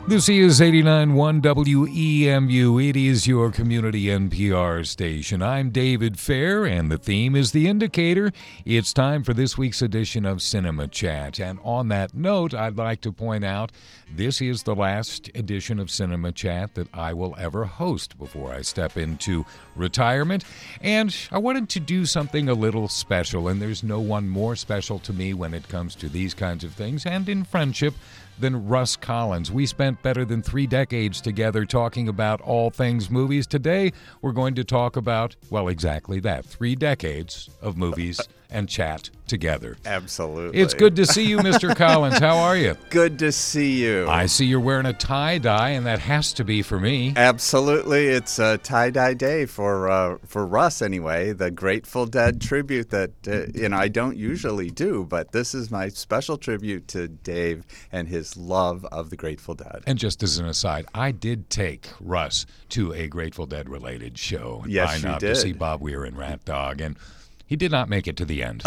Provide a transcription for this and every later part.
This is 89.1 WEMU. It is your community NPR station. I'm David Fair, and the theme is The Indicator. It's time for this week's edition of Cinema Chat. And on that note, I'd like to point out this is the last edition of Cinema Chat that I will ever host before I step into retirement. And I wanted to do something a little special, and there's no one more special to me when it comes to these kinds of things and in friendship than Russ Collins. We spent better than 3 decades together talking about all things movies. Today, we're going to talk about, well, exactly that, 3 decades of movies and chat together. Absolutely. It's good to see you, Mr. Collins. How are you? Good to see you. I see you're wearing a tie-dye, and that has to be for me. Absolutely. It's a tie-dye day for Russ, anyway, the Grateful Dead tribute that, I don't usually do, but this is my special tribute to Dave and his love of the Grateful Dead. And just as an aside, I did take Russ to a Grateful Dead-related show. Yes, you did. To see Bob Weir and Rat Dog, and he did not make it to the end.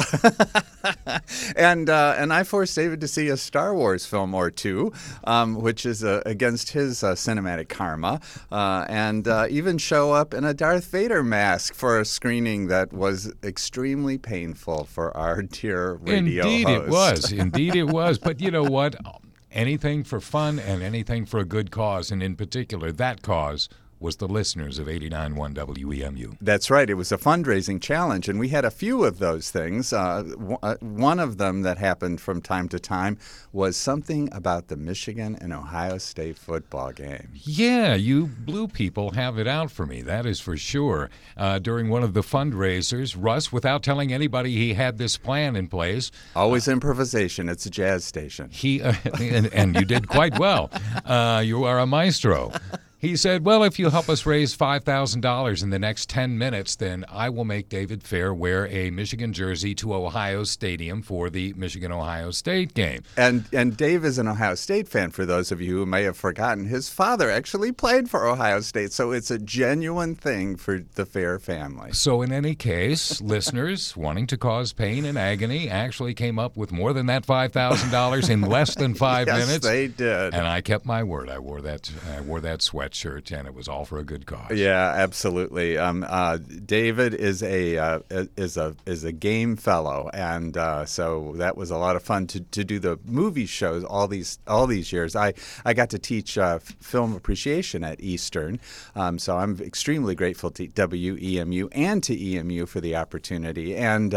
And I forced David to see a Star Wars film or two, which is against his cinematic karma, and even show up in a Darth Vader mask for a screening that was extremely painful for our dear radio Indeed host. Indeed it was. But you know what? Anything for fun and anything for a good cause, and in particular, that cause was the listeners of 89.1 WEMU. That's right. It was a fundraising challenge, and we had a few of those things. One of them that happened from time to time was something about the Michigan and Ohio State football game. Yeah, you blue people have it out for me, that is for sure. During one of the fundraisers, Russ, without telling anybody he had this plan in place. Always improvisation. It's a jazz station. And you did quite well. You are a maestro. He said, well, if you help us raise $5,000 in the next 10 minutes, then I will make David Fair wear a Michigan jersey to Ohio Stadium for the Michigan-Ohio State game. And Dave is an Ohio State fan, for those of you who may have forgotten. His father actually played for Ohio State, so it's a genuine thing for the Fair family. So in any case, listeners wanting to cause pain and agony actually came up with more than that $5,000 in less than 5 minutes. Yes, they did. And I kept my word. I wore that sweatshirt, and it was all for a good cause. Yeah, absolutely. David is a game fellow, and so that was a lot of fun to do the movie shows all these years. I got to teach film appreciation at Eastern, so I'm extremely grateful to WEMU and to EMU for the opportunity, and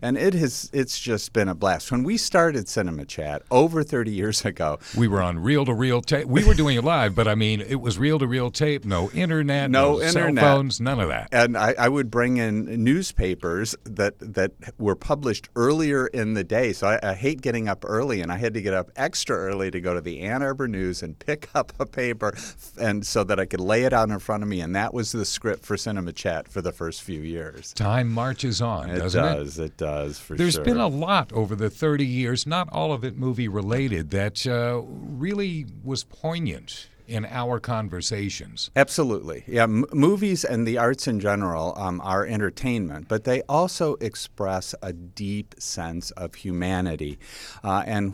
it's just been a blast. When we started Cinema Chat over 30 years ago, we were on reel-to-reel tape. We were doing it live, but I mean, it was reel-to-reel tape, no internet, no cell phones, none of that. And I would bring in newspapers that were published earlier in the day. So I hate getting up early, and I had to get up extra early to go to the Ann Arbor News and pick up a paper, and so that I could lay it out in front of me. And that was the script for Cinema Chat for the first few years. Time marches on, doesn't it? It does, for There's sure. been a lot over the 30 years, not all of it movie-related, that really was poignant in our conversations. Absolutely. Yeah, movies and the arts in general are entertainment, but they also express a deep sense of humanity. And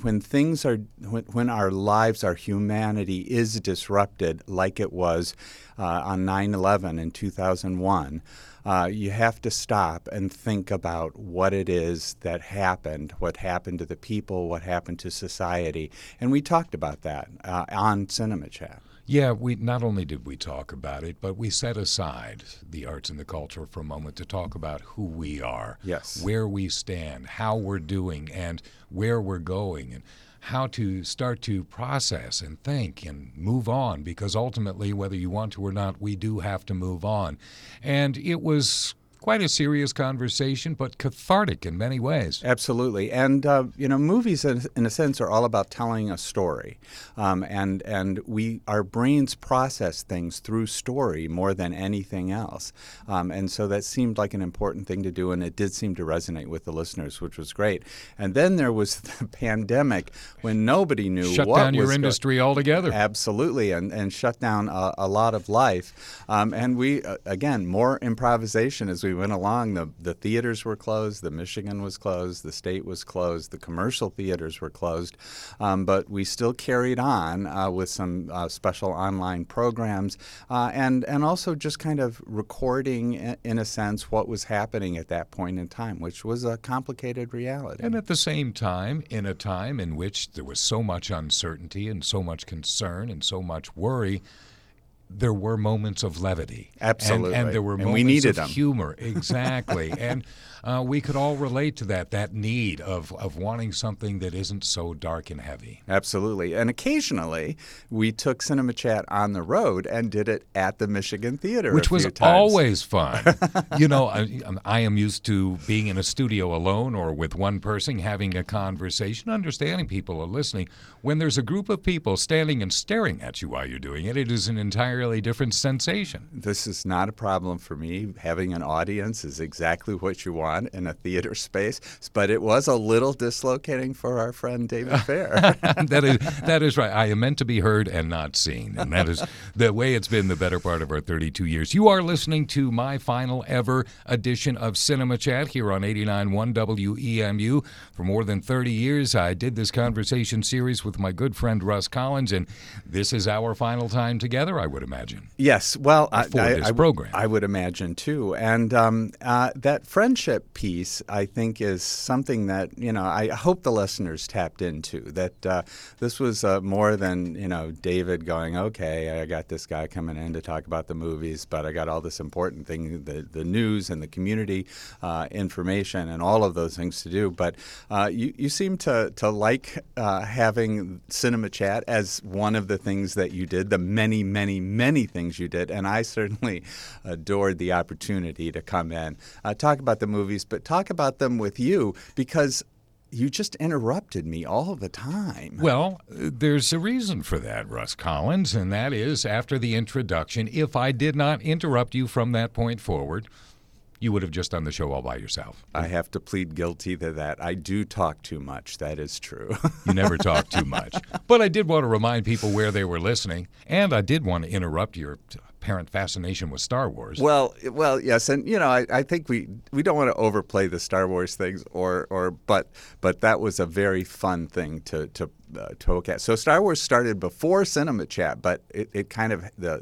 when our lives, our humanity is disrupted, like it was on 9/11 in 2001, you have to stop and think about what it is that happened, what happened to the people, what happened to society. And we talked about that on Cinema Chat. Yeah, we not only did we talk about it, but we set aside the arts and the culture for a moment to talk about who we are, yes, where we stand, how we're doing, and where we're going, and how to start to process and think and move on, because ultimately, whether you want to or not, we do have to move on. And it was quite a serious conversation, but cathartic in many ways. Absolutely. And, movies, in a sense, are all about telling a story. And our brains process things through story more than anything else. And so that seemed like an important thing to do, and it did seem to resonate with the listeners, which was great. And then there was the pandemic when nobody knew shut what down your industry altogether. Absolutely, and shut down a lot of life. And we, again, more improvisation as we went along, the theaters were closed, the Michigan was closed, the state was closed, the commercial theaters were closed, but we still carried on with some special online programs and also just kind of recording, in a sense, what was happening at that point in time, which was a complicated reality. And at the same time, in a time in which there was so much uncertainty and so much concern and so much worry, there were moments of levity. Absolutely. And there were moments we needed of humor. Exactly. And we could all relate to that need of wanting something that isn't so dark and heavy. Absolutely. And occasionally, we took Cinema Chat on the road and did it at the Michigan Theater, which was times. Always fun. I am used to being in a studio alone or with one person having a conversation, understanding people are listening. When there's a group of people standing and staring at you while you're doing it, it is an entirely different sensation. This is not a problem for me. Having an audience is exactly what you want in a theater space, but it was a little dislocating for our friend David Fair. That is right. I am meant to be heard and not seen, and that is the way it's been the better part of our 32 years. You are listening to my final ever edition of Cinema Chat here on 89.1 WEMU. For more than 30 years, I did this conversation series with my good friend Russ Collins, and this is our final time together, I would imagine. Yes, well, this program. I would imagine too. And that friendship piece, I think, is something that, I hope the listeners tapped into, that this was more than, David going, okay, I got this guy coming in to talk about the movies, but I got all this important thing, the news and the community information and all of those things to do. But you seem to like having Cinema Chat as one of the things that you did, the many, many, many things you did, and I certainly adored the opportunity to come in, talk about the movies, but talk about them with you, because you just interrupted me all the time. Well, there's a reason for that, Russ Collins, and that is after the introduction, if I did not interrupt you from that point forward, you would have just done the show all by yourself. I have to plead guilty to that. I do talk too much. That is true. You never talk too much. But I did want to remind people where they were listening, and I did want to interrupt your apparent fascination with Star Wars. Well, yes, and I think we don't want to overplay the Star Wars things, but that was a very fun thing to look at. So Star Wars started before Cinema Chat, but it kind of the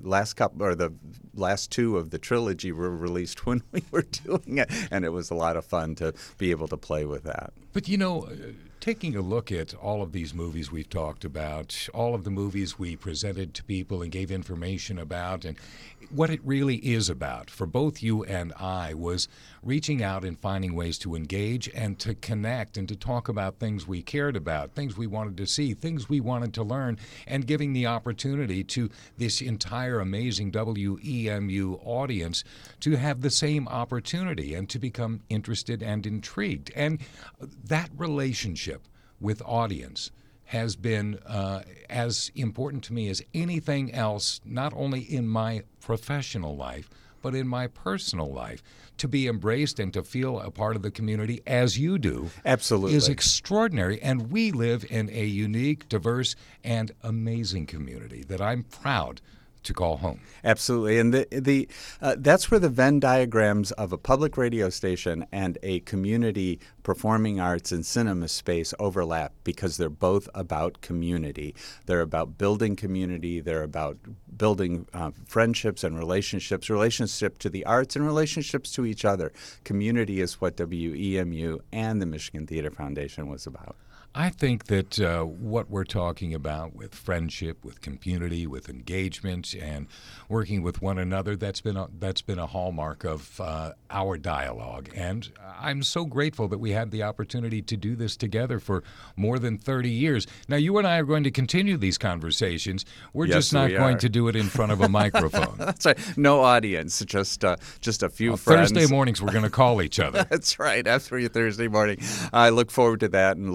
last two of the trilogy were released when we were doing it, and it was a lot of fun to be able to play with that. But taking a look at all of these movies we've talked about, all of the movies we presented to people and gave information about, and what it really is about for both you and I was reaching out and finding ways to engage and to connect and to talk about things we cared about, things we wanted to see, things we wanted to learn, and giving the opportunity to this entire amazing WEMU audience to have the same opportunity and to become interested and intrigued. And that relationship with audience has been as important to me as anything else, not only in my professional life, but in my personal life. To be embraced and to feel a part of the community as you do absolutely is extraordinary. And we live in a unique, diverse, and amazing community that I'm proud to call home. Absolutely. And that's where the Venn diagrams of a public radio station and a community performing arts and cinema space overlap, because they're both about community. They're about building community. They're about building friendships and relationships to the arts and relationships to each other. Community is what WEMU and the Michigan Theater Foundation was about. I think that what we're talking about with friendship, with community, with engagement, and working with one another, that's been a hallmark of our dialogue. And I'm so grateful that we had the opportunity to do this together for more than 30 years. Now, you and I are going to continue these conversations. We're just not going to do it in front of a microphone. That's right. No audience, just a few friends. Thursday mornings, we're going to call each other. That's right. After your Thursday morning, I look forward to that and look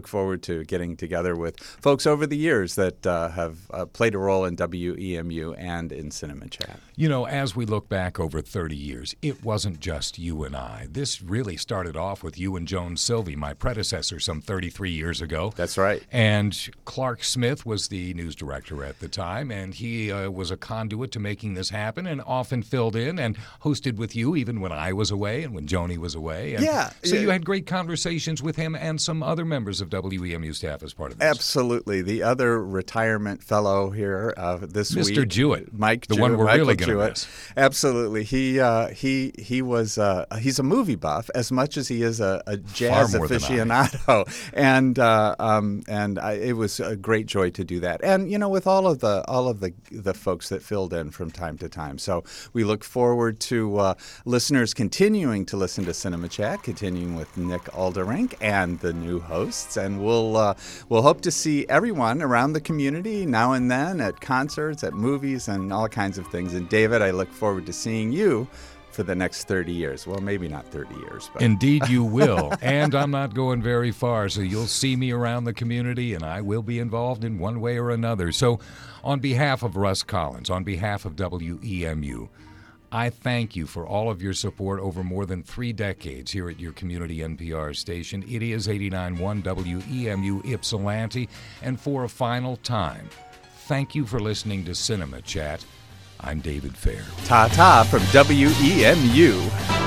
look forward to getting together with folks over the years that have played a role in WEMU and in Cinema Chat. You know, as we look back over 30 years, it wasn't just you and I. This really started off with you and Joan Sylvie, my predecessor, some 33 years ago. That's right. And Clark Smith was the news director at the time, and he was a conduit to making this happen and often filled in and hosted with you even when I was away and when Joni was away. And so you had great conversations with him and some other members of WEMU staff as part of this. Absolutely. The other retirement fellow here this week, Mr. Jewett, Mike the Jewett, one we're Michael really going to Jewett. miss. Absolutely. He was he's a movie buff as much as he is a jazz aficionado, and it was a great joy to do that. And you know, with all of the folks that filled in from time to time. So we look forward to listeners continuing to listen to Cinema Chat, continuing with Nick Alderink and the new hosts, and we'll hope to see everyone around the community now and then at concerts, at movies, and all kinds of things. And David, I look forward to seeing you for the next 30 years. Well, maybe not 30 years. But. Indeed you will. And I'm not going very far, so you'll see me around the community, and I will be involved in one way or another. So on behalf of Russ Collins, on behalf of WEMU, I thank you for all of your support over more than 3 decades here at your community NPR station. It is 89.1 WEMU Ypsilanti. And for a final time, thank you for listening to Cinema Chat. I'm David Fair. Ta-ta from WEMU.